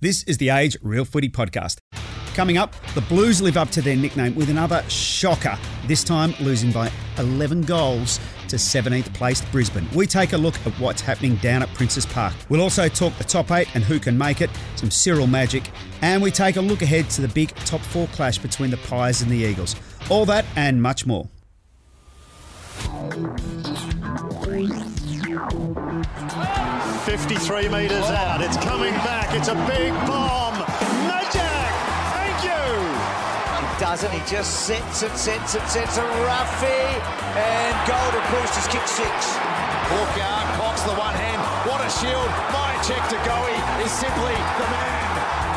This is the Age Real Footy podcast. Coming up, the Blues live up to their nickname with another shocker, this time losing by 11 goals to 17th placed Brisbane. We take a look at what's happening down at Princes Park. We'll also talk the top 8 and who can make it, some Cyril magic, and we take a look ahead to the big top 4 clash between the Pies and the Eagles. All that and much more. "53 metres out, it's coming back, it's a big bomb. Magic, thank you. He doesn't, he just sets a roughie, and goal to Roosters, kick 6. Hawkyard clocks the one hand, what a shield. My check to Goey is simply the man.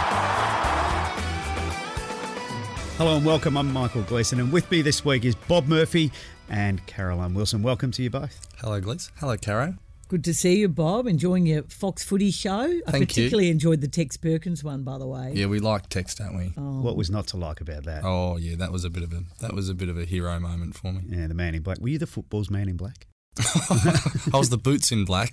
Hello and welcome, I'm Michael Gleeson, and with me this week is Bob Murphy and Caroline Wilson. Welcome to you both. Hello, Glees. Hello, Caro. Good to see you, Bob. Enjoying your Fox Footy show. I Thank particularly you. enjoyed the Tex Perkins one, by the way. Yeah, we like Tex, don't we? What was not to like about that? Oh yeah, that was a bit of a hero moment for me. Yeah, the man in black. Were you the football's man in black? I was the boots in black.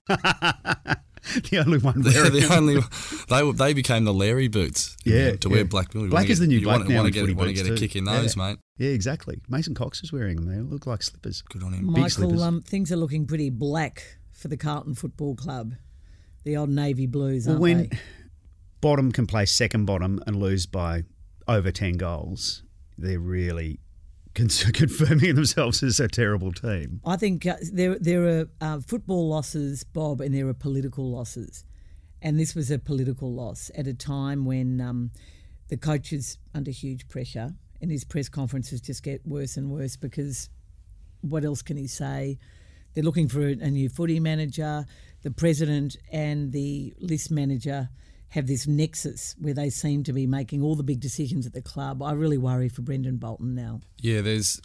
The only one They're wearing the only. They became the Larry boots. Yeah, to wear black. Black is the new black now. Want to get a kick in those, mate. Yeah, exactly. Mason Cox is wearing them. They look like slippers. Good on him. Big slippers. Michael, things are looking pretty black for the Carlton Football Club. The old Navy Blues, aren't when they? bottom can play second bottom and lose by over 10 goals, they're really confirming themselves as a terrible team. I think there are football losses, Bob, and there are political losses. And this was a political loss at a time when the coach is under huge pressure and his press conferences just get worse and worse because what else can he say? They're looking for a new footy manager. The president and the list manager have this nexus where they seem to be making all the big decisions at the club. I really worry for Brendan Bolton now. Yeah, there's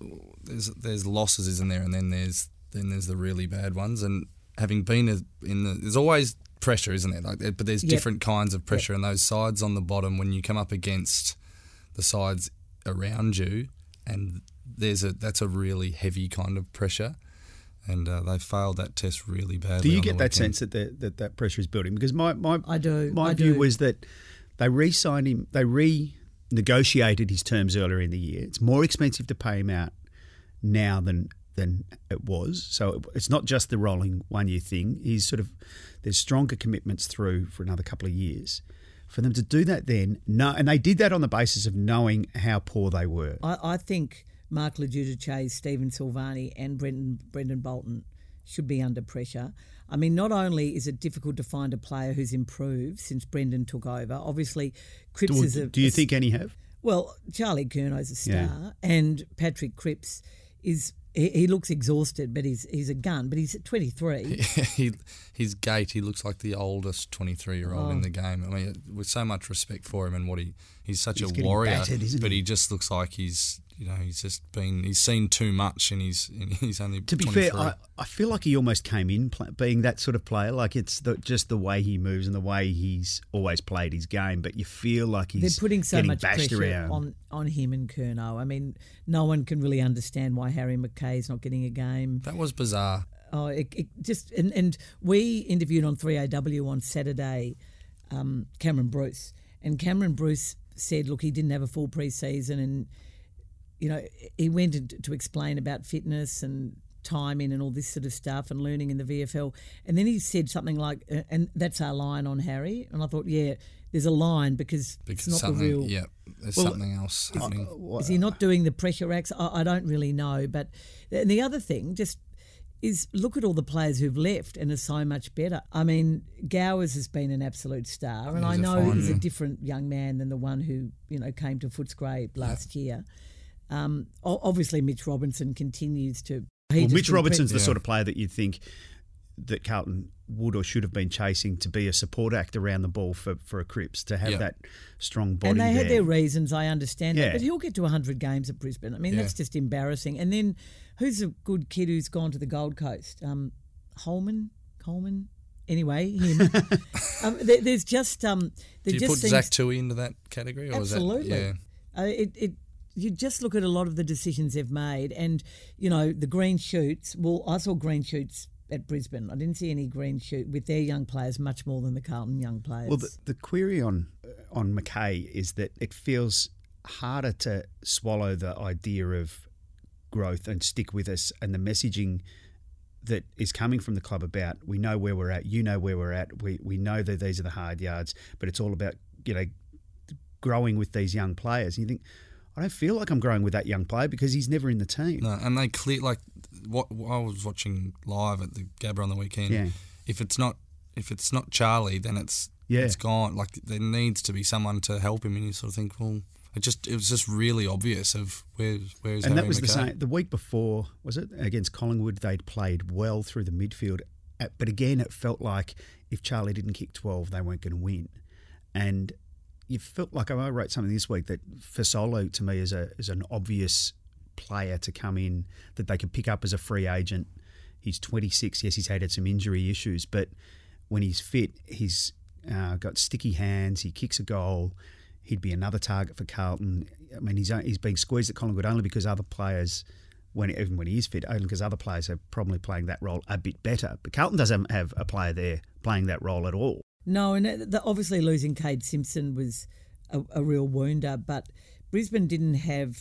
losses, isn't there? And then there's the really bad ones. And having been there's always pressure, isn't there? But there's different kinds of pressure, and those sides on the bottom, when you come up against the sides around you, and that's a really heavy kind of pressure. And they failed that test really badly. Do you get that sense that that pressure is building? Because my view do. was that they re-signed him, they renegotiated his terms earlier in the year. It's more expensive to pay him out now than it was. So it's not just the rolling 1 year thing. There's stronger commitments through for another couple of years. For them to do that then, and they did that on the basis of knowing how poor they were. I think Mark Lejudice, Stephen Silvani and Brendan Bolton should be under pressure. I mean, not only is it difficult to find a player who's improved since Brendan took over, obviously Cripps is a... Do you think any have? Well, Charlie Curnow's a star and Patrick Cripps is... He looks exhausted, but he's a gun. But he's at 23. His gait, he looks like the oldest 23-year-old in the game. I mean, with so much respect for him and he's such a warrior, battered, but he just looks like he's seen too much, and he's only. To be 23. fair, I feel like he almost came in being that sort of player. Like it's just the way he moves and the way he's always played his game. But you feel like he's they're putting so getting much bashed pressure around. on him and Curnow. I mean, no one can really understand why Harry McKay's not getting a game. That was bizarre. Oh, it just and we interviewed on 3AW on Saturday, Cameron Bruce, and Cameron Bruce said, look, he didn't have a full pre-season, and he went to explain about fitness and timing and all this sort of stuff and learning in the VFL. And then he said something like, and that's our line on Harry. And I thought, yeah, there's a line because it's not the real... Yeah, there's something else happening. Is he not doing the pressure acts? I don't really know. But and the other thing just is look at all the players who've left and are so much better. I mean, Gowers has been an absolute star. And I know he's a different young man than the one who, came to Footscray last year. Obviously, Mitch Robinson continues to... Mitch Robinson's the sort of player that you'd think that Carlton would or should have been chasing to be a support act around the ball for a Cripps, to have that strong body. And they there. had their reasons, I understand that. But he'll get to 100 games at Brisbane. I mean, that's just embarrassing. And then who's a good kid who's gone to the Gold Coast? Coleman? Anyway, him. There's just... Do you put Zach Tui into that category? Or absolutely. Is that, you just look at a lot of the decisions they've made, and the green shoots. Well, I saw green shoots at Brisbane. I didn't see any green shoot with their young players much more than the Carlton young players. Well, the query on McKay is that it feels harder to swallow the idea of growth and stick with us, and the messaging that is coming from the club about we know where we're at, you know where we're at, we know that these are the hard yards, but it's all about growing with these young players. And you think, I don't feel like I'm growing with that young player because he's never in the team. No, and they clear what I was watching live at the Gabba on the weekend. Yeah. If it's not Charlie, then it's gone. Like there needs to be someone to help him, and you sort of think, well, it was just really obvious of where's and Harry that was McKay. the same. The week before, was it against Collingwood? They'd played well through the midfield, but again, it felt like if Charlie didn't kick 12, they weren't going to win, and you felt like I wrote something this week that Fasolo to me is an obvious player to come in that they could pick up as a free agent. He's 26. Yes, he's had some injury issues, but when he's fit, he's got sticky hands. He kicks a goal. He'd be another target for Carlton. I mean, he's being squeezed at Collingwood only because other players, even when he is fit, only because other players are probably playing that role a bit better. But Carlton doesn't have a player there playing that role at all. No, and obviously losing Cade Simpson was a real wounder, but Brisbane didn't have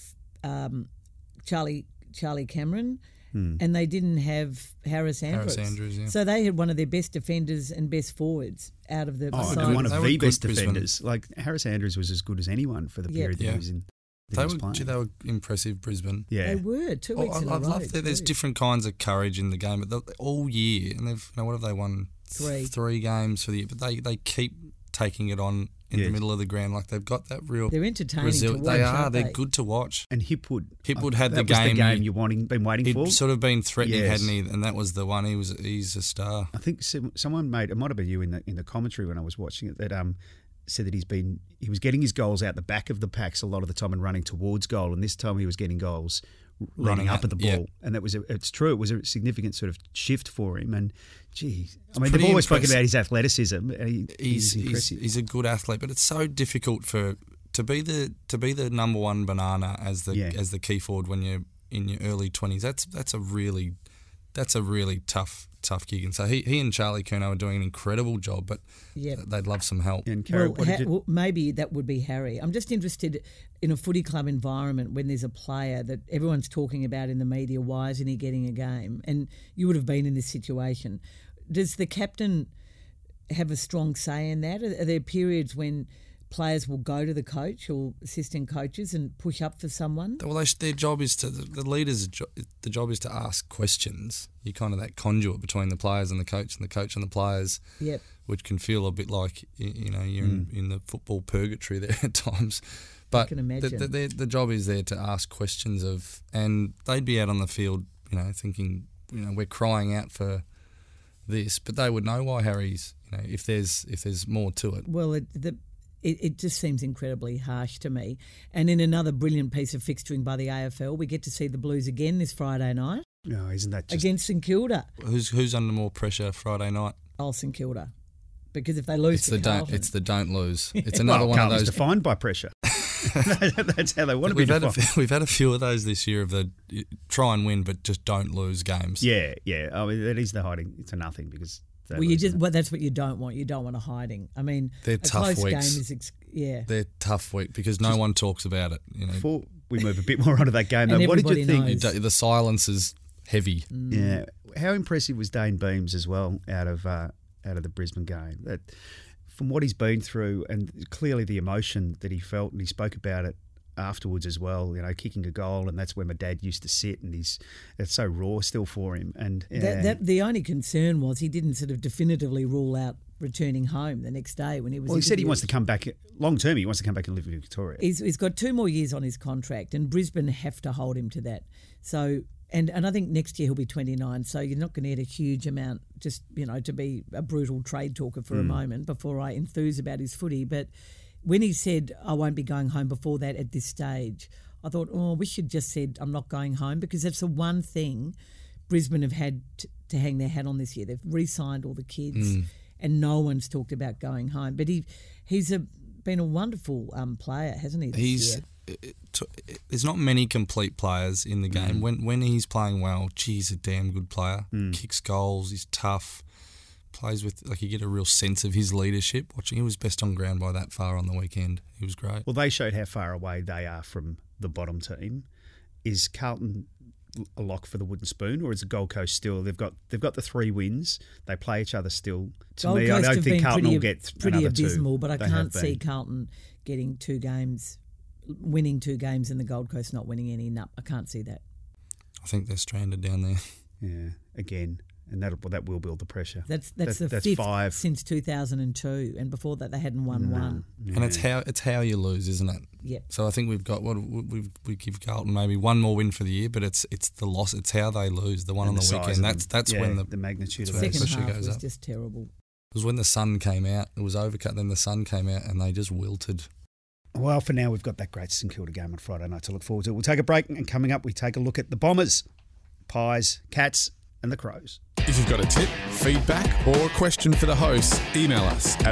Charlie Cameron, and they didn't have Harris Andrews. Yeah. So they had one of their best defenders and best forwards out of the side. And one of They were the good best Brisbane. defenders. Like Harris Andrews was as good as anyone for the period that he was in. They were impressive, Brisbane. Yeah, They were 2 weeks in a row. I love that there's different kinds of courage in the game, but all year, and they've what have they won? 3 games for the year, but they keep taking it on in the middle of the ground. Like they've got that real. They're entertaining to watch. They are. Aren't They're they? good to watch. And Hipwood had the that was game. the game been waiting for. He'd sort of been threatening, Yes. hadn't he? And that was the one. He's a star. I think someone made, it might have been you in the commentary when I was watching it, that said that he was getting his goals out the back of the packs a lot of the time and running towards goal, and this time he was getting goals running up at the ball, and it's true. It was a significant sort of shift for him, and they've always spoken about his athleticism. He's impressive. He's a good athlete, but it's so difficult to be the number one banana as the key forward when you're in your early 20s. That's a really tough gig, and so he and Charlie Curnow are doing an incredible job, but they'd love some help. And Carol, maybe that would be Harry. I'm just interested in a footy club environment when there's a player that everyone's talking about in the media. Why isn't he getting a game? And you would have been in this situation. Does the captain have a strong say in that? Are there periods when players will go to the coach or assistant coaches and push up for someone? Well, their job is the leaders. The job is to ask questions. You're kind of that conduit between the players and the coach and the players. Yep. Which can feel a bit like you're in the football purgatory there at times. But I can imagine. The job is there to ask questions and they'd be out on the field, thinking, we're crying out for this, but they would know why Harry's, if there's more to it. Well, it just seems incredibly harsh to me. And in another brilliant piece of fixturing by the AFL, we get to see the Blues again this Friday night. No, isn't that just... Against St Kilda. Who's under more pressure Friday night? Oh, St Kilda. Because if they lose to Carlton... It's the don't lose. It's another one of those... defined by pressure. That's how they want to be defined. We've had a few of those this year of the try and win but just don't lose games. Yeah. I mean, that is the hiding to nothing because... that's what you don't want. You don't want a hiding. I mean, they're tough close weeks. Game is They're tough week because no one talks about it. Before we move a bit more onto that game, And what did you think? knows. The silence is heavy. Yeah, how impressive was Dane Beams as well out of the Brisbane game? That, from what he's been through and clearly the emotion that he felt, and he spoke about it afterwards as well, kicking a goal, and that's where my dad used to sit, and it's so raw still for him. And the only concern was he didn't sort of definitively rule out returning home the next day when he was. Well, he said he wants to come back long term. He wants to come back and live in Victoria. He's got 2 more years on his contract, and Brisbane have to hold him to that. So. And I think next year he'll be 29, so you're not going to get a huge amount, just, to be a brutal trade talker for a moment before I enthuse about his footy. But when he said, I won't be going home before that at this stage, I thought, we should just said, I'm not going home, because that's the one thing Brisbane have had to hang their hat on this year. They've re-signed all the kids and no one's talked about going home. But he's been a wonderful player, hasn't he, this year? there's not many complete players in the game. When he's playing well, he's a damn good player. Kicks goals, he's tough, plays with, like, you get a real sense of his leadership. Watching, he was best on ground by that far on the weekend. He was great. Well, they showed how far away they are from the bottom team. Is Carlton a lock for the wooden spoon, or is the Gold Coast still? They've got the 3 wins. They play each other still. To Gold me, Coast I don't have think been Carlton will get pretty another abysmal, 2. but I They can't have see been. Carlton getting 2 games, winning 2 games, and the Gold Coast not winning any. No, I can't see that. I think they're stranded down there. Yeah, again, and that will build the pressure. That's the 5th 5 since 2002, and before that they hadn't won one. Yeah. And it's how you lose, isn't it? Yep. So I think we've got we give Carlton maybe one more win for the year, but it's the loss. It's how they lose. The one And on the size weekend. of That's them. when the magnitude of that's it. Second pressure half goes was up. just terrible. It was when the sun came out. It was overcut. Then the sun came out, and they just wilted. Well, for now, we've got that great St Kilda game on Friday night to look forward to. We'll take a break, and coming up, we take a look at the Bombers, Pies, Cats, and the Crows. If you've got a tip, feedback, or a question for the hosts, email us at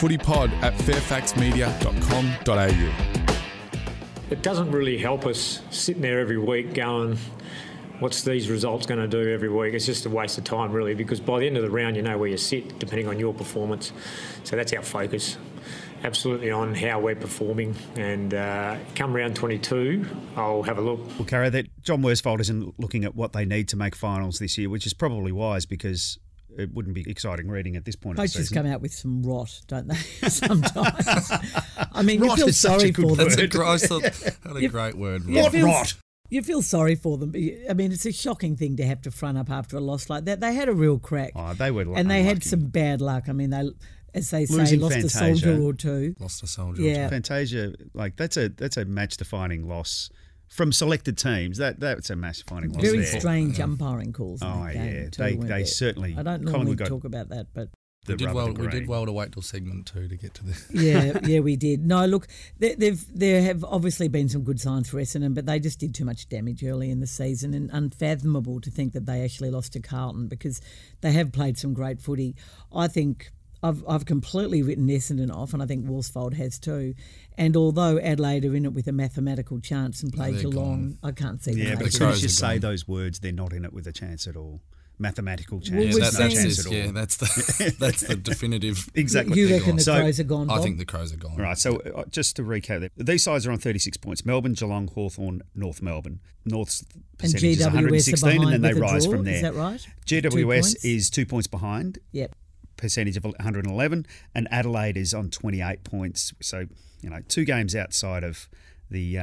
realfootypod@fairfaxmedia.com.au. It doesn't really help us sitting there every week going, what's these results going to do every week? It's just a waste of time, really, because by the end of the round, you know where you sit, depending on your performance. So that's our focus, absolutely on how we're performing. And come round 22, I'll have a look. Well, Cara, that John Worsfold isn't looking at what they need to make finals this year, which is probably wise because it wouldn't be exciting reading at this point of the Coaches season. come out with some rot, don't they? Sometimes. I mean, Rot you feel is such a sorry good for them. That's a great word. You Rot. feel- You feel sorry for them. I mean, it's a shocking thing to have to front up after a loss like that. They had a real crack. Oh, they were and they had unlucky. some bad luck. I mean, they, as they say, Losing lost Fantasia. a soldier or two. Lost a soldier. Yeah. Fantasia, like that's a match-defining loss from selected teams. That's a match-defining loss. Very there. strange umpiring calls. In Oh, that game yeah. too, They weren't there? certainly- I don't Collingwood normally got talk about that, but the We did rub well. of the We did green. well to wait till segment 2 to get to this. yeah, we did. No, look, there have obviously been some good signs for Essendon, but they just did too much damage early in the season, and unfathomable to think that they actually lost to Carlton because they have played some great footy. I think I've completely written Essendon off, and I think Worsfold has too. And although Adelaide are in it with a mathematical chance and play they're Geelong, I can't see them. Yeah, but making as soon as Crows you are say gone. those words, they're not in it with a chance at all. Mathematical chance. Well, Yeah, we've no seen- chance at all. yeah, that's the definitive. Exactly. You reckon the So- Crows are gone, Bob? I think the Crows are gone. All right, so just to recap, these sides are on 36 points. Melbourne, Geelong, Hawthorn, North Melbourne. North's And percentage is GWS are 116 behind and then they with a rise draw, from there. is that right? 2 GWS points? is 2 points behind, Yep. percentage of 111, and Adelaide is on 28 points. So, 2 games outside of the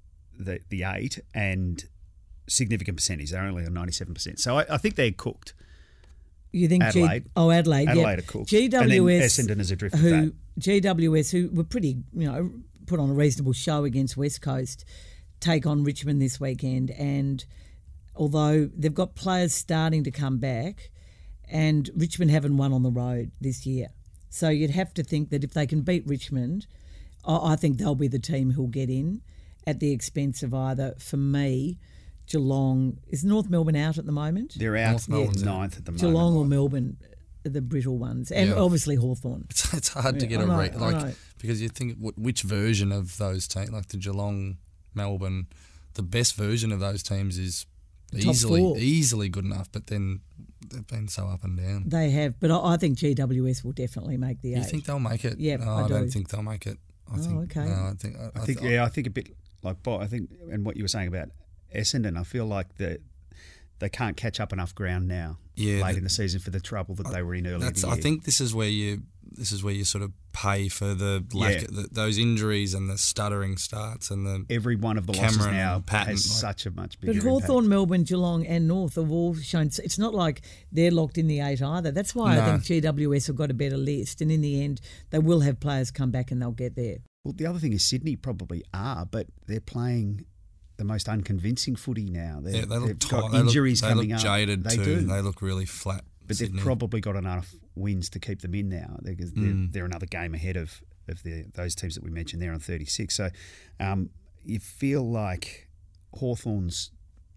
8 and significant percentage. They're only on 97%. So I think they're cooked. You think Adelaide. Adelaide, yeah. Adelaide are cooked. GWS, And then Essendon has adrift with that. GWS, who were pretty, put on a reasonable show against West Coast, take on Richmond this weekend. And although they've got players starting to come back, and Richmond haven't won on the road this year. So you'd have to think that if they can beat Richmond, I think they'll be the team who'll get in at the expense of either, for me, Geelong. Is North Melbourne out at the moment? They're out North Melbourne's ninth at the moment. Geelong or Melbourne, the brittle ones, and Yeah. obviously Hawthorn. It's hard to get I a know, rate, I know. because you think which version of those teams, like the Geelong, Melbourne, the best version of those teams is Top four. easily good enough, but then they've been so up and down. They have, but I think GWS will definitely make the You 8. think they'll make it? Yeah, no, I I don't do. think they'll make it. Okay. No, I think a bit like Bob. I think, and what you were saying about Essendon, I feel like they can't catch up enough ground now. Yeah, late in the season for the trouble that they were in earlier. I think this is where you sort of pay for the lack those injuries and the stuttering starts and the every one of the losses Cameron now and Patton, has such a much bigger But Hawthorn, Melbourne, Geelong and North have all shown, it's not like they're locked in the 8 either. That's why I think GWS have got a better list, and in the end they will have players come back and they'll get there. Well, the other thing is Sydney probably are, but they're playing the most unconvincing footy now. they look they've tired. got injuries they coming look up. jaded They too. do. They look really flat. But Sydney. they've probably got enough wins to keep them in now. They're another game ahead of those teams that we mentioned there on 36. So you feel like Hawthorn's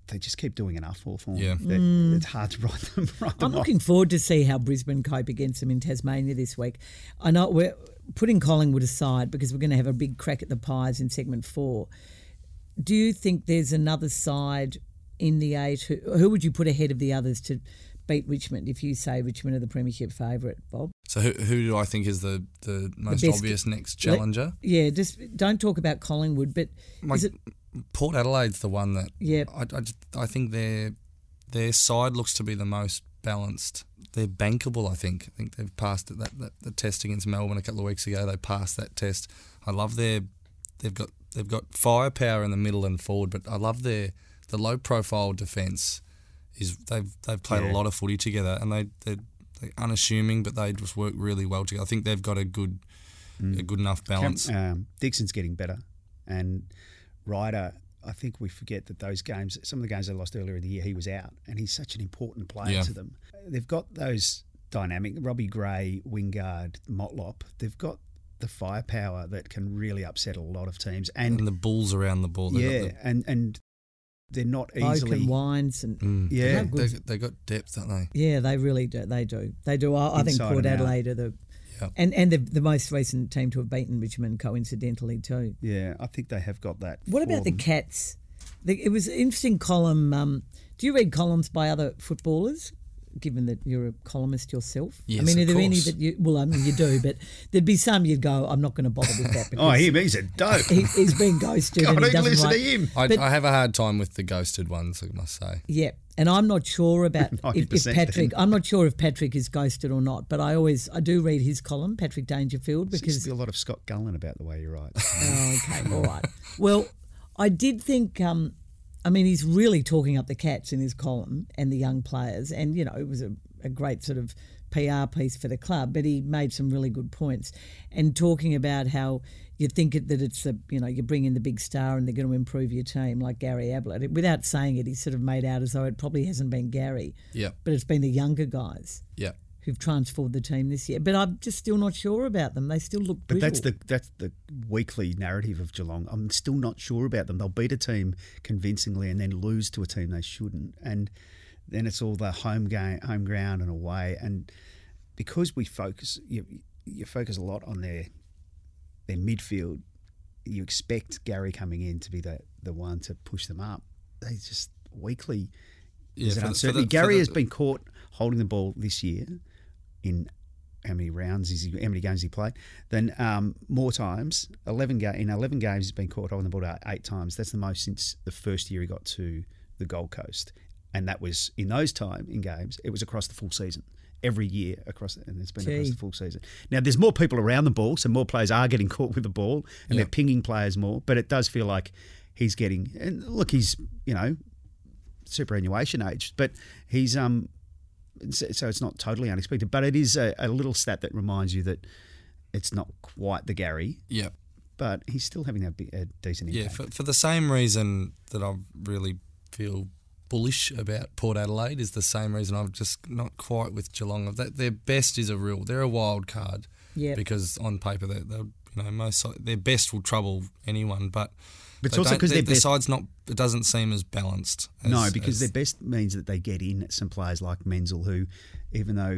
they just keep doing enough for them. Yeah. It's hard to write them I'm looking forward to see how Brisbane cope against them in Tasmania this week. I know we're putting Collingwood aside because we're going to have a big crack at the Pies in segment 4. Do you think there's another side in the 8? Who would you put ahead of the others to beat Richmond if you say Richmond are the premiership favourite, Bob? So who do I think is the most obvious next challenger? Just don't talk about Collingwood, but is it... Port Adelaide's the one that Yep. I think their side looks to be the most balanced. They're bankable, I think. I think they've passed the test against Melbourne a couple of weeks ago. They passed that test. I love they've got firepower in the middle and forward, but I love the low profile defence. They've played a lot of footy together, and they're unassuming, but they just work really well together. I think they've got a good enough balance. Dixon's getting better, and Ryder, I think we forget that those games, some of the games they lost earlier in the year, he was out, and he's such an important player to them. They've got those dynamic, Robbie Gray, Wingard, Motlop. They've got the firepower that can really upset a lot of teams. And the bulls around the ball. And they're not Oak easily... and Wines. And They got depth, don't they? Yeah, they really do. They do. I think Port Adelaide are the... Yep. And the most recent team to have beaten Richmond, coincidentally, too. Yeah, I think they have got that. What about the Cats? It was an interesting column. Do you read columns by other footballers, given that you're a columnist yourself? Yes, I mean, are there any course. that you... Well, I mean, you do, but there'd be some you'd go, I'm not going to bother with that. He's a dope. He's been ghosted. God, and he doesn't listen write. to him. I have a hard time with the ghosted ones, I must say. Yeah, and I'm not sure about if 90% Patrick. then. I'm not sure if Patrick is ghosted or not, but I do read his column, Patrick Dangerfield, Seems because to be a lot of Scott Gullen about the way you write. Oh, okay, all right. Well, I did think. I mean, he's really talking up the Cats in his column and the young players, and it was a great sort of PR piece for the club. But he made some really good points, and talking about how you think that it's you bring in the big star and they're going to improve your team, like Gary Ablett. Without saying it, he sort of made out as though it probably hasn't been Gary, but it's been the younger guys, who've transformed the team this year. But I'm just still not sure about them. They still look brittle. But that's the weekly narrative of Geelong. I'm still not sure about them. They'll beat a team convincingly and then lose to a team they shouldn't. And then it's all the home ground and away. And because we focus, you focus a lot on their midfield, you expect Gary coming in to be the one to push them up. They just weekly there's an uncertainty. Gary has been caught holding the ball this year in how many games he played? Then more times, 11 games he's been caught holding the ball 8 times. That's the most since the first year he got to the Gold Coast, and that was in those games. It was across the full season. Every year and it's been across the full season. Now, there's more people around the ball, so more players are getting caught with the ball, and they're pinging players more, but it does feel like he's getting... And look, he's, superannuation age, but he's... So it's not totally unexpected, but it is a little stat that reminds you that it's not quite the Gary. Yeah. But he's still having a decent impact. Yeah, for the same reason that I really feel bullish about Port Adelaide is the same reason I'm just not quite with Geelong. Their best is they're a wild card. Yeah. Because on paper their best will trouble anyone, but it's also because their side's not. It doesn't seem as balanced. Because their best means that they get in some players like Menzel, who, even though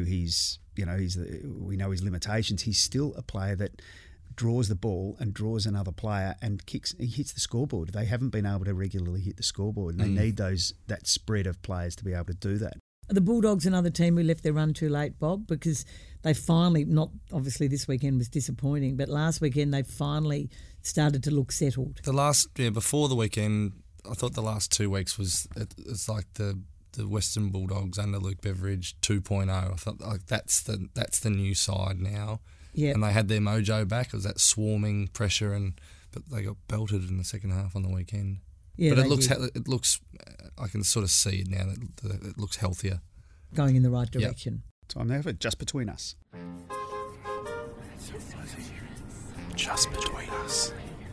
we know his limitations, he's still a player that draws the ball and draws another player and he hits the scoreboard. They haven't been able to regularly hit the scoreboard, and they need that spread of players to be able to do that. Are the Bulldogs another team who left their run too late, Bob? Because they finally, not obviously this weekend was disappointing, but last weekend they finally started to look settled. Before the weekend, I thought the last 2 weeks it's like the Western Bulldogs under Luke Beveridge 2.0. I thought like that's the new side now. Yeah. And they had their mojo back. It was that swarming pressure, but they got belted in the second half on the weekend. Yeah, but it looks. I can sort of see it now that it looks healthier, going in the right direction. Yep. Time now for Just Between Us. Just Between Us.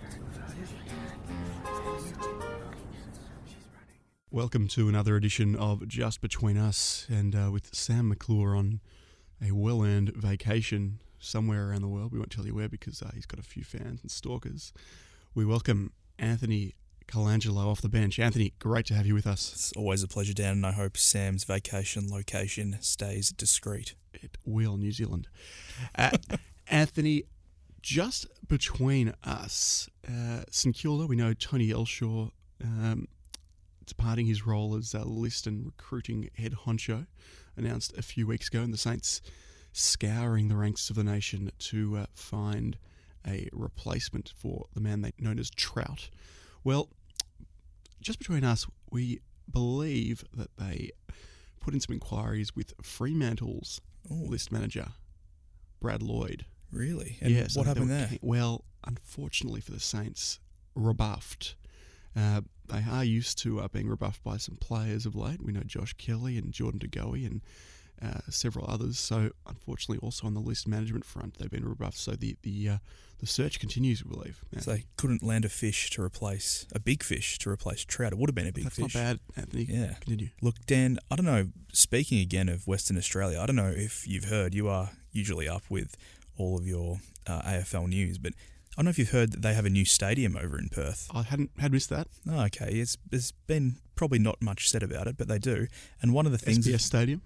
Welcome to another edition of Just Between Us, and with Sam McClure on a well-earned vacation somewhere around the world. We won't tell you where because he's got a few fans and stalkers. We welcome Anthony Colangelo off the bench. Anthony, great to have you with us. It's always a pleasure, Dan, and I hope Sam's vacation location stays discreet. It will, New Zealand. Anthony, just between us, St Kilda, we know Tony Elshaw departing his role as list and recruiting head honcho, announced a few weeks ago, and the Saints scouring the ranks of the nation to find a replacement for the man they known as Trout. Well, just between us, we believe that they put in some inquiries with Fremantle's list manager, Brad Lloyd. Really? And what happened there? Well, unfortunately for the Saints, rebuffed. They are used to being rebuffed by some players of late. We know Josh Kelly and Jordan De Goey and several others. So, unfortunately, also on the list management front, they've been rebuffed. So the search continues, we believe. Yeah. So they couldn't land a big fish to replace Trout. It would have been a big fish. That's not bad, Anthony. Yeah. Continue. Look, Dan, I don't know, speaking again of Western Australia, I don't know if you've heard, you are usually up with all of your AFL news, but I don't know if you've heard that they have a new stadium over in Perth. I had missed that. Oh, okay. There's been probably not much said about it, but they do. And one of the things... SBS Stadium?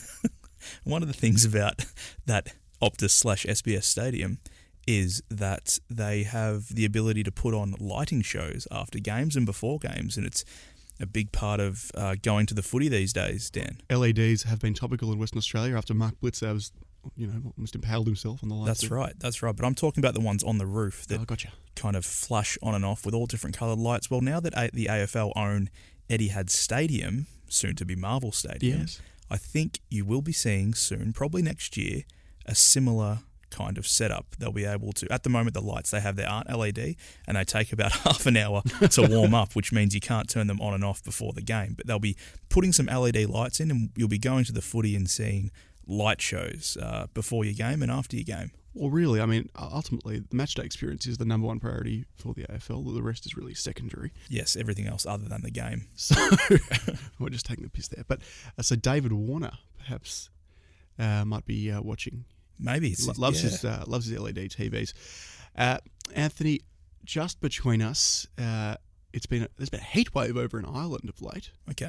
One of the things about that Optus/SBS Stadium is that they have the ability to put on lighting shows after games and before games, and it's a big part of going to the footy these days, Dan. LEDs have been topical in Western Australia after Mark Blitzer was, almost impaled himself on the lights. That's right. But I'm talking about the ones on the roof that gotcha. kind of flash on and off with all different coloured lights. Well, now that the AFL own Etihad Stadium, soon to be Marvel Stadium, yes. I think you will be seeing soon, probably next year, a similar kind of setup. They'll be able to, at the moment the lights they have there aren't LED and they take about half an hour to warm up, which means you can't turn them on and off before the game. But they'll be putting some LED lights in and you'll be going to the footy and seeing light shows before your game and after your game. Well, really, I mean, ultimately, the matchday experience is the number one priority for the AFL. The rest is really secondary. Yes, everything else other than the game. So, we're just taking the piss there. But so David Warner, perhaps, might be watching. Maybe. Loves his LED TVs. Anthony, just between us, there's been a heat wave over in Ireland of late. Okay.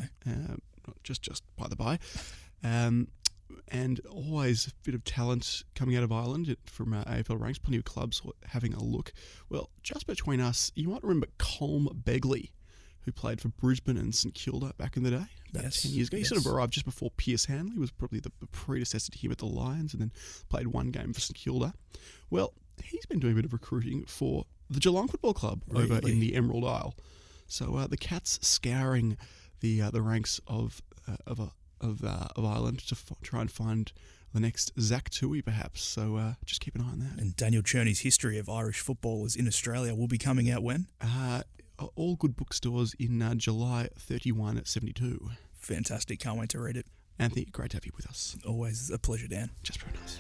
Just by the by. And always a bit of talent coming out of Ireland from AFL ranks, plenty of clubs having a look. Well, just between us, you might remember Colm Begley, who played for Brisbane and St Kilda back in the day, about 10 years ago. He sort of arrived just before Pierce Hanley, was probably the predecessor to him at the Lions, and then played one game for St Kilda. Well, he's been doing a bit of recruiting for the Geelong Football Club over in the Emerald Isle. So the Cats scouring the ranks of Ireland to try and find the next Zach Tui, perhaps. So just keep an eye on that. And Daniel Cherney's History of Irish Footballers in Australia will be coming out when? All good bookstores in July 31 at 72. Fantastic. Can't wait to read it. Anthony, great to have you with us. Always a pleasure, Dan. Just between us.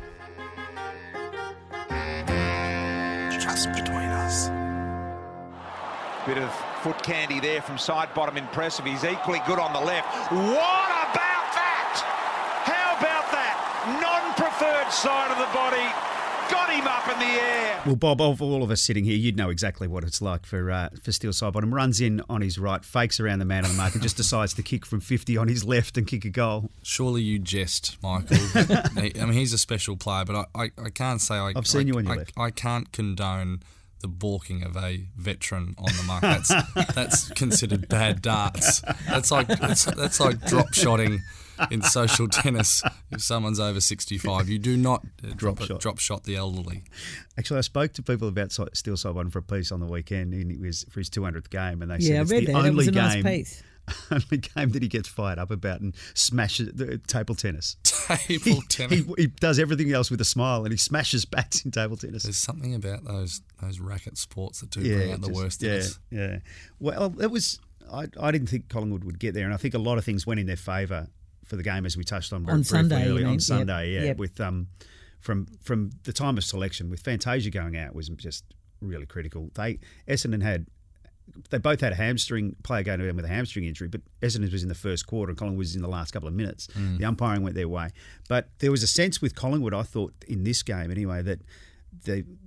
Just between us. Bit of foot candy there from side bottom, impressive. He's equally good on the left. What about that? How about that? Non-preferred side of the body. Got him up in the air. Well, Bob, of all of us sitting here, you'd know exactly what it's like for Steele Sidebottom. Runs in on his right, fakes around the man on the mark and just decides to kick from 50 on his left and kick a goal. Surely you jest, Michael. I mean, he's a special player, but I can't say I've seen you on your left. I can't condone the balking of a veteran on the mark. That's considered bad darts. That's like drop shotting in social tennis. If someone's over 65, you do not drop shot the elderly. Actually, I spoke to people about Steele Sidebottom for a piece on the weekend, and it was for his 200th game, and they said it's the only only game that he gets fired up about and smashes table tennis. Table tennis. He does everything else with a smile, and he smashes bats in table tennis. There's something about those racket sports that do bring out the worst in us. Yeah. Well, it was. I didn't think Collingwood would get there, and I think a lot of things went in their favour for the game, as we touched on briefly Sunday, earlier on Sunday. Yep. With from the time of selection, with Fantasia going out was just really critical. Essendon they both had a hamstring player going to them with a hamstring injury, but Essendon was in the first quarter and Collingwood was in the last couple of minutes. The umpiring went their way. But there was a sense with Collingwood, I thought, in this game anyway, that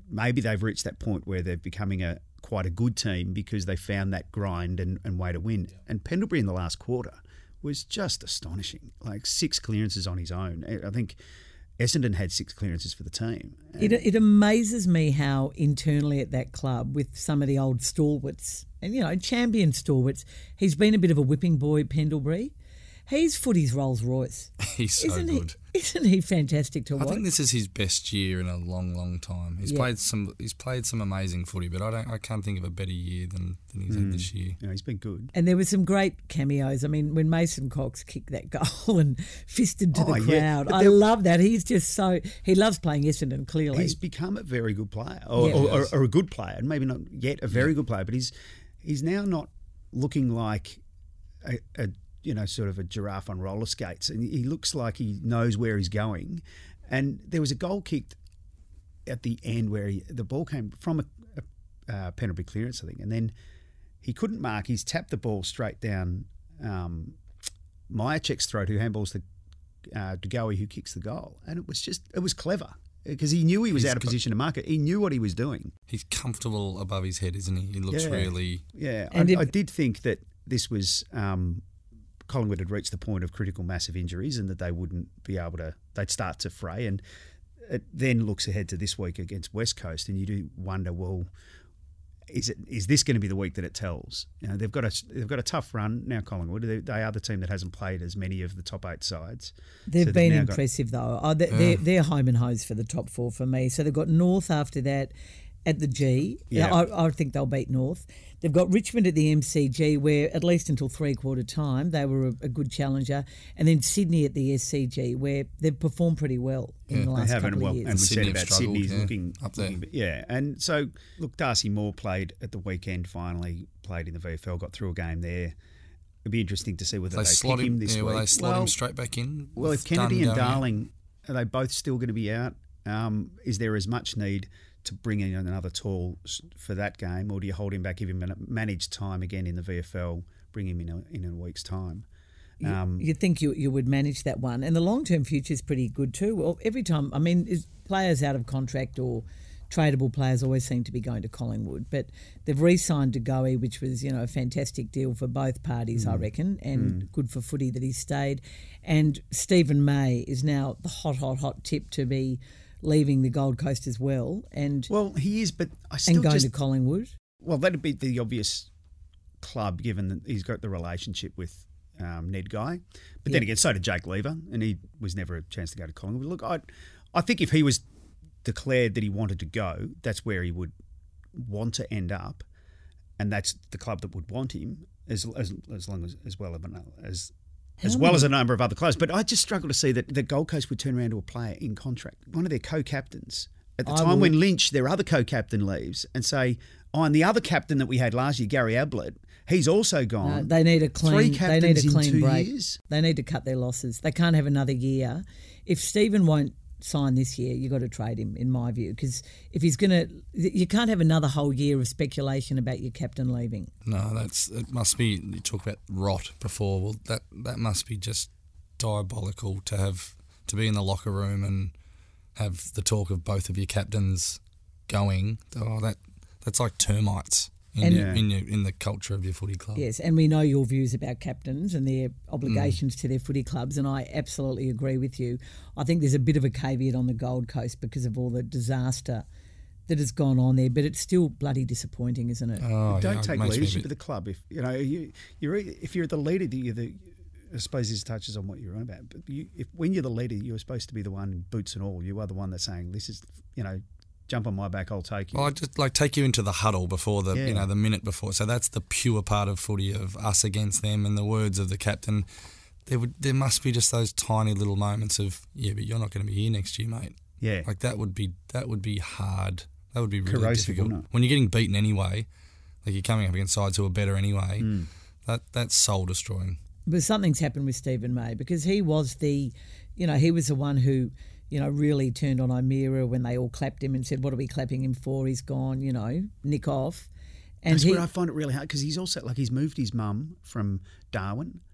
maybe they've reached that point where they're becoming quite a good team because they found that grind and way to win. Yeah. And Pendlebury in the last quarter was just astonishing. Like 6 clearances on his own. I think Essendon had 6 clearances for the team. It amazes me how internally at that club, with some of the old stalwarts and, champion stalwarts, he's been a bit of a whipping boy, Pendlebury. He's footy's Rolls Royce. He's so good. Isn't he fantastic to watch? I think this is his best year in a long, long time. He's played some amazing footy, but I can't think of a better year than he's had this year. Yeah, he's been good. And there were some great cameos. I mean, when Mason Cox kicked that goal and fisted to the crowd, I love that. He's just he loves playing Essendon, clearly. He's become a very good player, or a good player, and maybe not yet a very good player, but he's now not looking like a sort of a giraffe on roller skates. And he looks like he knows where he's going. And there was a goal kicked at the end where the ball came from a Pendlebury clearance, I think. And then he couldn't mark. He's tapped the ball straight down Myercheck's throat, who handballs to DeGoey, who kicks the goal. And it was clever because he knew he was out of position to mark it. He knew what he was doing. He's comfortable above his head, isn't he? He looks really... Yeah, I did think that this was... Collingwood had reached the point of critical massive injuries and that they wouldn't be able to, they'd start to fray. And it then looks ahead to this week against West Coast, and you do wonder, well, is this going to be the week that it tells? They've got a tough run now, Collingwood. They are the team that hasn't played as many of the top 8 sides. They've been impressive though. They're home and hose for the top 4 for me. So they've got North after that at the G. Yeah. I think they'll beat North. They've got Richmond at the MCG, where at least until 3/4 time they were a good challenger, and then Sydney at the SCG, where they've performed pretty well in the last couple of years. And we said about Sydney's looking up there. And so, look, Darcy Moore played at the weekend, finally played in the VFL, got through a game there. It'd be interesting to see whether they pick him this week. Will they slot him straight back in? Well, if Kennedy and Darling, are they both still going to be out? Is there as much need to bring in another tall for that game, or do you hold him back, give him managed time again in the VFL, bring him in a week's time? You'd think you would manage that one. And the long-term future is pretty good too. Well, every time, I mean, players out of contract or tradable players always seem to be going to Collingwood, but they've re-signed DeGoey, which was, a fantastic deal for both parties, I reckon, and good for footy that he stayed. And Stephen May is now the hot tip to be leaving the Gold Coast as well. Well, he is, but I still going to Collingwood. Well, that'd be the obvious club, given that he's got the relationship with Ned Guy. But then again, so did Jake Lever, and he was never a chance to go to Collingwood. Look, I think if he was declared that he wanted to go, that's where he would want to end up, and that's the club that would want him as well as a number of other clubs. But I just struggle to see that the Gold Coast would turn around to a player in contract, one of their co-captains, at the time when Lynch, their other co-captain, leaves, and say, and the other captain that we had last year, Gary Ablett, he's also gone. No, they need a clean. They need a clean break. Years? They need to cut their losses. They can't have another year. If Stephen won't sign this year, you've got to trade him, in my view, because if he's going to, you can't have another whole year of speculation about your captain leaving. No, it must be, you talk about rot before, well, that must be just diabolical to be in the locker room and have the talk of both of your captains going. That's like termites in the culture of your footy club. Yes, and we know your views about captains and their obligations to their footy clubs, and I absolutely agree with you. I think there's a bit of a caveat on the Gold Coast because of all the disaster that has gone on there, but it's still bloody disappointing, isn't it? Don't take leadership of the club. If you're the leader, I suppose this touches on what you're on about. But when you're the leader, you're supposed to be the one, boots and all. You are the one that's saying, "This is, jump on my back, I'll take you." Well, I just take you into the huddle before the minute before. So that's the pure part of footy, of us against them, and the words of the captain. There must be just those tiny little moments of, but you're not going to be here next year, mate. Yeah, like that would be hard. That would be really corrosive, difficult when you're getting beaten anyway. Like you're coming up against sides who are better anyway. That's soul destroying. But something's happened with Stephen May, because he was the one who, really turned on O'Meara when they all clapped him and said, "What are we clapping him for? He's gone, nick off." And that's where I find it really hard, because he's also, he's moved his mum from Darwin,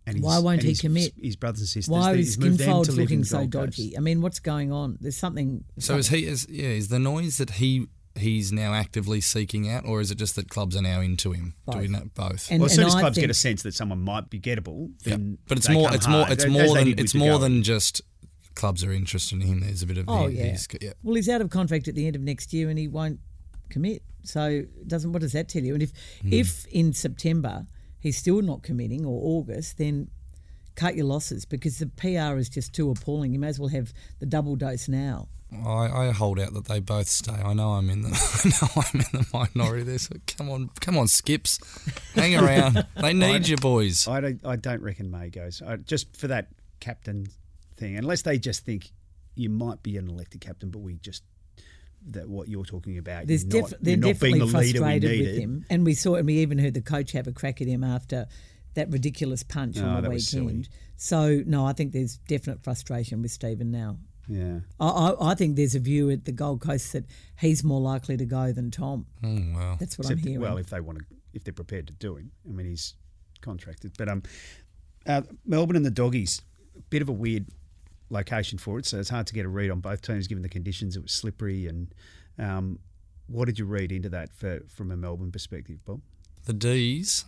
And why won't he commit? His brothers and sisters. Why is he's moved them Skinfold to live in looking the so Gold Coast. dodgy? I mean, what's going on? There's something. So is the noise that he's now actively seeking out, or is it just that clubs are now into him? Both. Do we know both? Well, as soon as clubs get a sense that someone might be gettable, then but it's they more. come It's hard, more. It's as more they than. did with It's De more Goey. than just clubs are interested in him. There's a bit of. Oh, yeah. Well, he's out of contract at the end of next year, and he won't commit. So what does that tell you? And if in September he's still not committing, or August, then cut your losses, because the PR is just too appalling. You may as well have the double dose now. I hold out that they both stay. I know I'm in the minority there. So come on, Skips, hang around. They need you, boys. I don't reckon May goes. Just for that captain thing, unless they just think you might be an elected captain, but we just that what you're talking about. They're you're not definitely being the leader we frustrated with needed. him, and we even heard the coach have a crack at him after that ridiculous punch on the that was weekend. silly. So no, I think there's definite frustration with Stephen now. Yeah, I think there's a view at the Gold Coast that he's more likely to go than Tom. Well, that's what I'm hearing. Well, if they're prepared to do him, I mean, he's contracted. But Melbourne and the Doggies, a bit of a weird location for it, so it's hard to get a read on both teams given the conditions. It was slippery, and what did you read into that from a Melbourne perspective, Bob? The D's,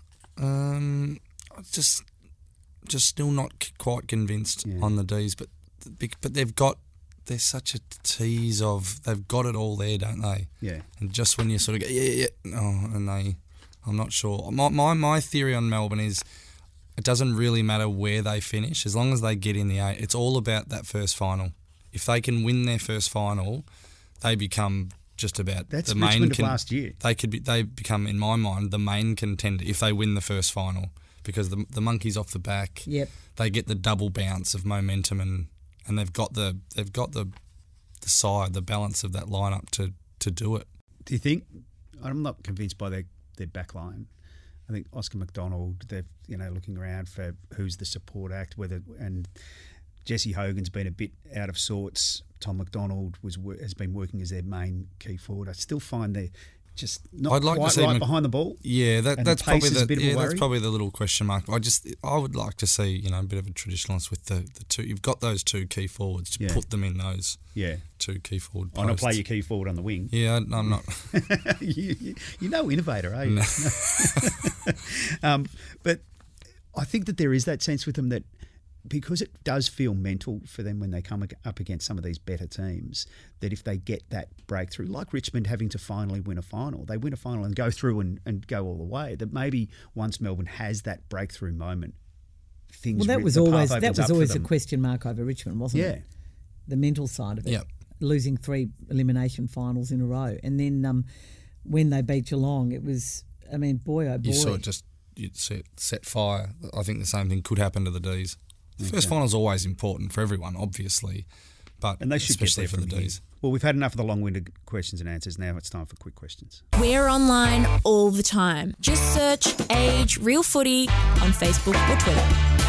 just still not quite convinced on the D's, but they're such a tease of they've got it all there, don't they? Yeah. And just when you sort of go, I'm not sure. My theory on Melbourne is it doesn't really matter where they finish as long as they get in the eight. It's all about that first final. If they can win their first final, they become just about that's the main. Richmond of last year. They become, in my mind, the main contender if they win the first final, because the monkey's off the back. Yep. They get the double bounce of momentum and they've got the side, the balance of that lineup to do it. Do you think? I'm not convinced by their back line. I think Oscar McDonald, they're looking around for who's the support act, and Jesse Hogan's been a bit out of sorts. Tom McDonald has been working as their main key forward. I still find they're just not quite right behind the ball. Yeah, that's probably that's probably the little question mark. I would like to see a bit of a traditionalist with the two. You've got those two key forwards to put them in those two key forward posts. I'm going to play your key forward on the wing. Yeah, I'm not. You're no innovator, are you? No. But I think that there is that sense with them that because it does feel mental for them when they come up against some of these better teams, that if they get that breakthrough, like Richmond having to finally win a final, they win a final and go through and go all the way, that maybe once Melbourne has that breakthrough moment, things that was always a question mark over Richmond, wasn't it? The mental side of it. Yeah. Losing 3 elimination finals in a row. And then when they beat Geelong, it was, boy oh boy. You saw it you'd see it set fire. I think the same thing could happen to the D's. The first final is always important for everyone, obviously, and they should especially get there for the D's. Well, we've had enough of the long-winded questions and answers. Now it's time for quick questions. We're online all the time. Just search Age Real Footy on Facebook or Twitter.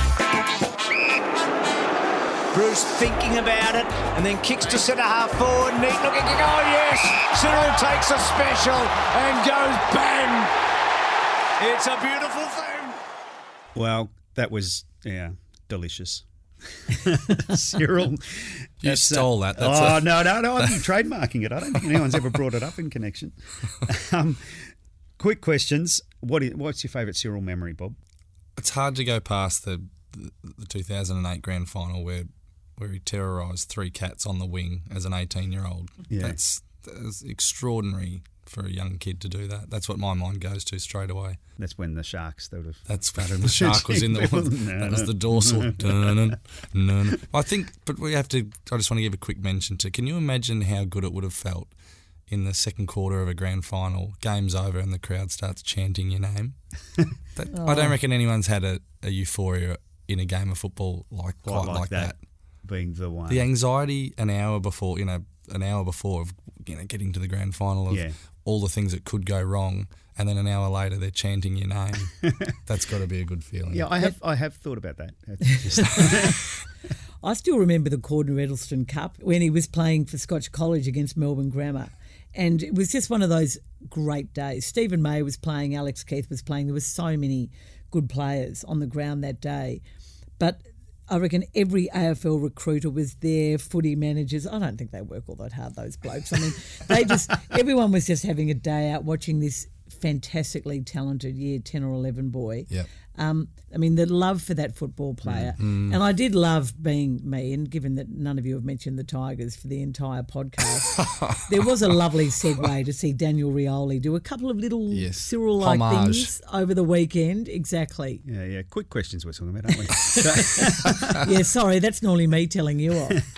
Bruce thinking about it and then kicks to centre half forward. Neat looking. Oh yes, Cyril takes a special and goes bang. It's a beautiful thing. Well, that was delicious. Cyril. You stole that. No, I've been trademarking it. I don't think anyone's ever brought it up in connection. Quick questions. What's your favourite Cyril memory, Bob? It's hard to go past the 2008 grand final where he terrorised 3 cats on the wing as an 18-year-old. Yeah. That's extraordinary for a young kid to do that. That's what my mind goes to straight away. That's when the Sharks, they would have... The shark was in the one. That was the dorsal. I think, but I just want to give a quick mention to, can you imagine how good it would have felt in the second quarter of a grand final, game's over and the crowd starts chanting your name? I don't reckon anyone's had a euphoria in a game of football quite like that. Being the one. The anxiety an hour before of getting to the grand final of all the things that could go wrong, and then an hour later they're chanting your name. That's got to be a good feeling. Yeah, I have thought about that. I still remember the Cordner Edelston Cup when he was playing for Scotch College against Melbourne Grammar, and it was just one of those great days. Stephen May was playing, Alex Keith was playing. There were so many good players on the ground that day. But I reckon every AFL recruiter was there, footy managers. I don't think they work all that hard, those blokes. I mean, everyone was just having a day out watching this fantastically talented year 10 or 11 boy. Yep. I mean, the love for that football player. And I did love being me, and given that none of you have mentioned the Tigers for the entire podcast, there was a lovely segue to see Daniel Rioli do a couple of little Cyril-like things over the weekend. Exactly. Yeah. Quick questions we're talking about, aren't we? Yeah, sorry, that's normally me telling you off.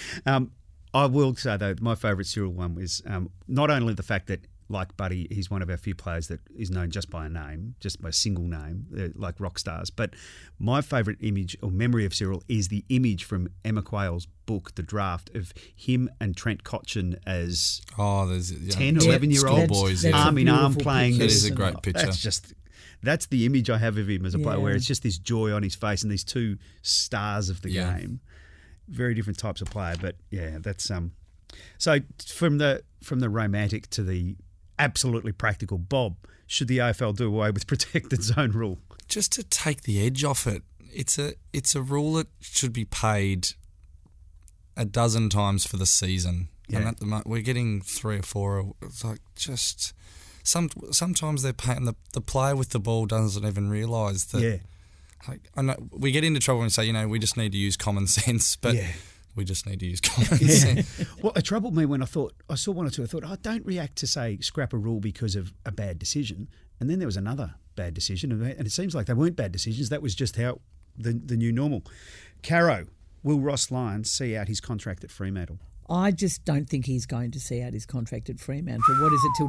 I will say, though, my favourite Cyril one was not only the fact that, like Buddy, he's one of our few players that is known just by a name, just by a single name, like rock stars. But my favourite image or memory of Cyril is the image from Emma Quayle's book, The Draft, of him and Trent Cotchin as 10 or 11-year-old boys, arm in arm playing. That is a great picture. That's the image I have of him as a player, where it's just this joy on his face and these two stars of the game. Very different types of player, but that's so from the romantic to the absolutely practical, Bob, should the AFL do away with protected zone rule? Just to take the edge off it. It's a rule that should be paid a dozen times for the season. Yeah. And at the moment, we're getting 3 or 4. It's like just sometimes they're paying the player with the ball doesn't even realise that. Yeah. Like, I know we get into trouble and say, we just need to use common sense, but. Yeah. We just need to use common sense. Well, it troubled me when I saw one or two. I thought, don't react to, say, scrap a rule because of a bad decision. And then there was another bad decision, and it seems like they weren't bad decisions. That was just how the new normal. Caro, will Ross Lyons see out his contract at Fremantle? I just don't think he's going to see out his contract at Fremantle. What is it, till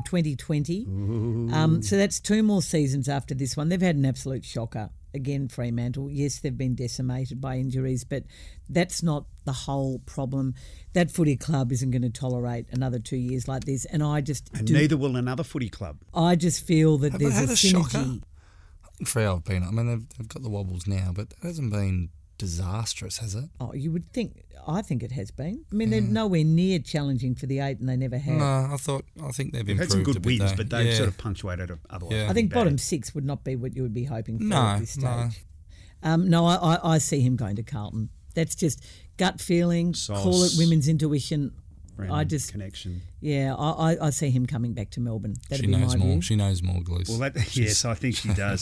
2020? So that's 2 more seasons after this one. They've had an absolute shocker. Again, Fremantle, yes, they've been decimated by injuries, but that's not the whole problem. That footy club isn't going to tolerate another 2 years like this, and neither will another footy club. I just feel that there's a synergy. Freo have been, they've got the wobbles now, but it hasn't been disastrous, has it? Oh, you would think. I think it has been. I mean, they're nowhere near challenging for the 8, and they never have. No, I think they've improved. Had some good wins, but they've sort of punctuated it otherwise. Yeah. I think bottom 6 would not be what you would be hoping for at this stage. No, I see him going to Carlton. That's just gut feeling. Call it women's intuition. Connection. Yeah, I see him coming back to Melbourne. She knows more. She knows more, Glees. Well, yes, I think she does.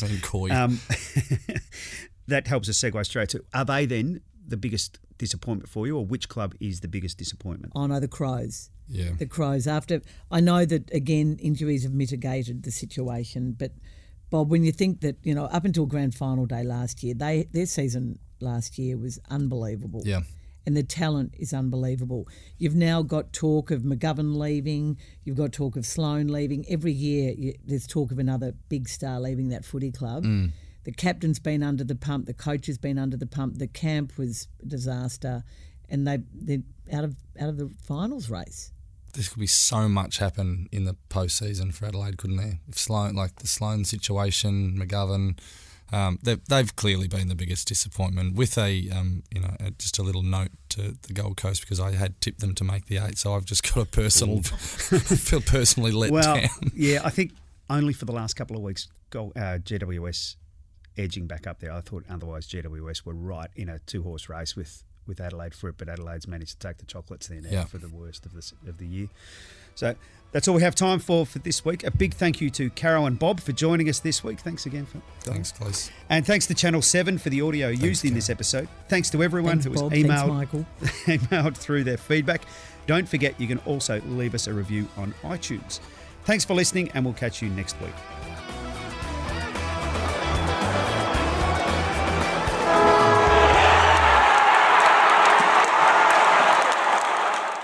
That helps us segue straight to, are they then the biggest disappointment for you, or which club is the biggest disappointment? Oh, no, the Crows. Yeah. The Crows. I know that, again, injuries have mitigated the situation, but, Bob, when you think that, up until grand final day last year, their season last year was unbelievable. Yeah. And the talent is unbelievable. You've now got talk of McGovern leaving. You've got talk of Sloan leaving. Every year there's talk of another big star leaving that footy club. The captain's been under the pump. The coach has been under the pump. The camp was a disaster, and they're out of the finals race. There could be so much happen in the postseason for Adelaide, couldn't there? If Sloan, like the Sloan situation, McGovern, they've clearly been the biggest disappointment. With just a little note to the Gold Coast, because I had tipped them to make the 8, so I've just got a feel personally let down. Yeah, I think only for the last couple of weeks, GWS edging back up there. I thought otherwise GWS were right in a 2-horse race with Adelaide for it, but Adelaide's managed to take the chocolates there now for the worst of the year. So that's all we have time for this week. A big thank you to Caro and Bob for joining us this week. Thanks again. Thanks, Close. And thanks to Channel 7 for the audio used in this episode. Thanks to everyone who was emailed through their feedback. Don't forget, you can also leave us a review on iTunes. Thanks for listening, and we'll catch you next week.